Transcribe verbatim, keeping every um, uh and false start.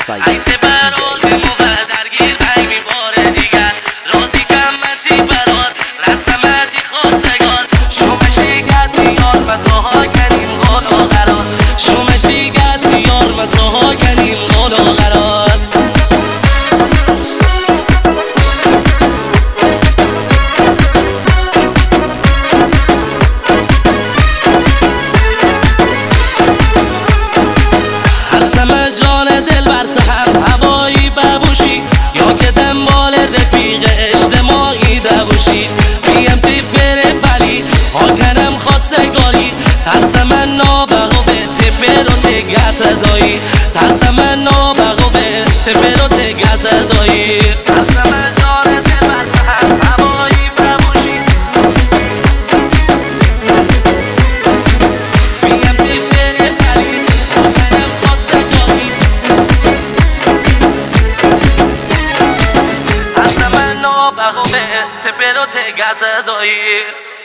سایت دی جی. ترس من نابغو به سپر و تگت دایی ترس من جان دل بر هم هوایی ببوشی بیم دیفر پری آکنم خواستگاهی ترس من نابغو به سپر و تگت دایی.